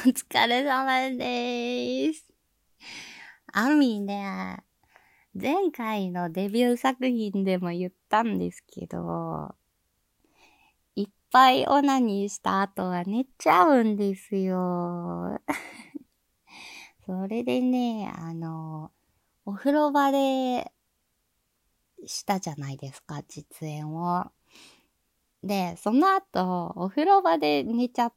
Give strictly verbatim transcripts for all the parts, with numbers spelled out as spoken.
疲れ様です。アミね、前回のデビュー作品でも言ったんですけど、いっぱいオナニーした後は寝ちゃうんですよ。それでね、あの、お風呂場でしたじゃないですか、実演を。で、その後、お風呂場で寝ちゃって、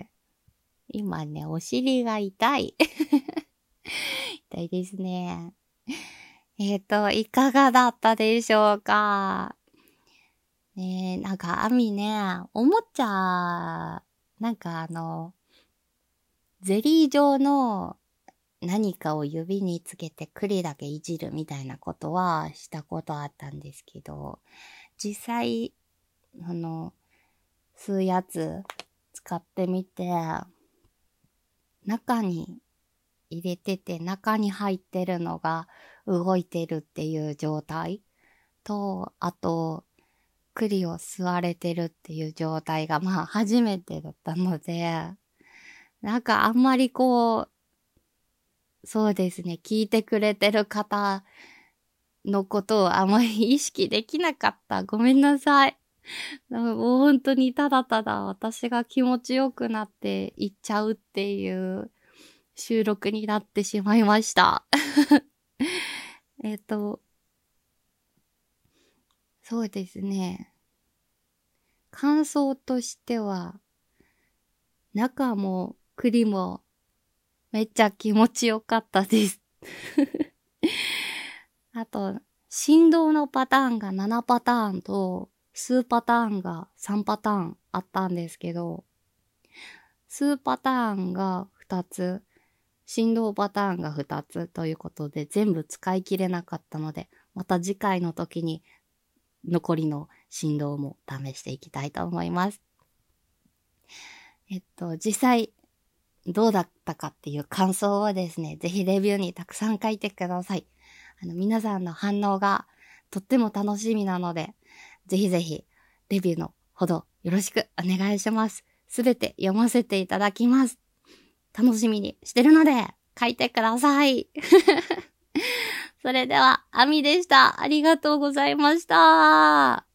今ね、お尻が痛い。痛いですね。えっと、いかがだったでしょうか。ねえ、なんか、アミね、おもちゃ、なんかあの、ゼリー状の何かを指につけて栗だけいじるみたいなことはしたことあったんですけど、実際、あの、吸うやつ使ってみて、中に入れてて中に入ってるのが動いてるっていう状態と、あと、栗を吸われてるっていう状態がまあ初めてだったので、なんかあんまりこう、そうですね、聞いてくれてる方のことをあまり意識できなかった。ごめんなさい。もう本当にただただ私が気持ちよくなっていっちゃうっていう収録になってしまいました。えっと、そうですね。感想としては、中も栗もめっちゃ気持ちよかったです。あと、振動のパターンがななパターンと、数パターンがさんパターンあったんですけど、数パターンがふたつ、振動パターンがふたつということで全部使い切れなかったので、また次回の時に残りの振動も試していきたいと思います。えっと、実際どうだったかっていう感想をですね、ぜひレビューにたくさん書いてください。あの、皆さんの反応がとっても楽しみなので、ぜひぜひレビューのほどよろしくお願いします。すべて読ませていただきます。楽しみにしてるので書いてください。それでは、アミでした。ありがとうございました。